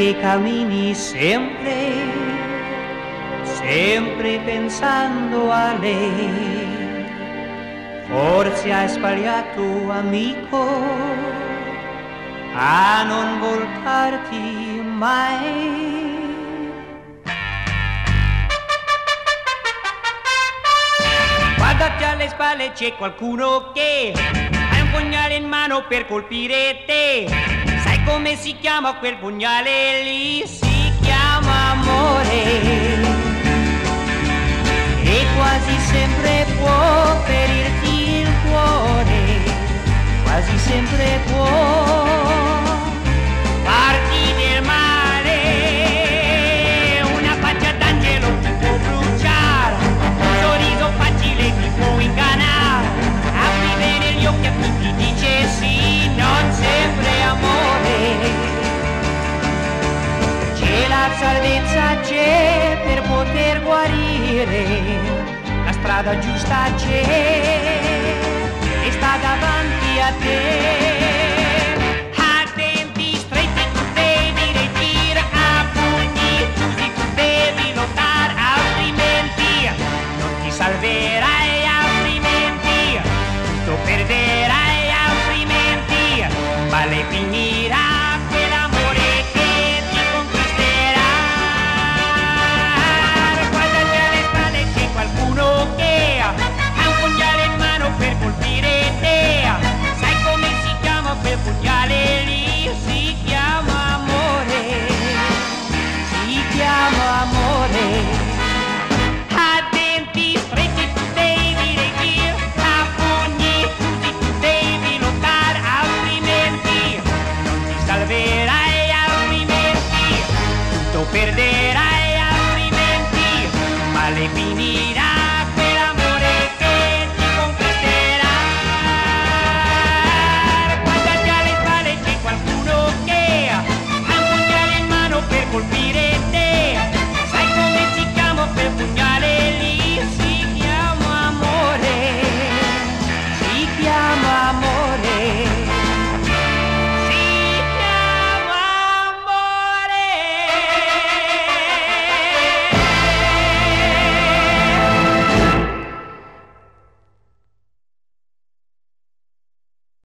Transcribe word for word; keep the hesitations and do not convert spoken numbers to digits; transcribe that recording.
che cammini sempre, sempre pensando a lei. Forse hai sbagliato, amico, a non voltarti mai. Guardati alle spalle, c'è qualcuno che ha un pugnale in mano per colpire te. Sai come si chiama quel pugnale lì? Si chiama amore. E quasi sempre può ferirti il cuore, quasi sempre può farti del male. Una faccia d'angelo ti può bruciare, un sorriso facile ti può ingannare. Apri bene gli occhi a chi ti dice sì, non sempre amore. C'è la salvezza, c'è per poter guarire. La strada giusta c'è e sta davanti a te. Attenti, stretti, tu devi reagire a pugni chiusi, tu devi lottare, altrimenti non ti salverai, altrimenti tutto perderai, altrimenti male finirà.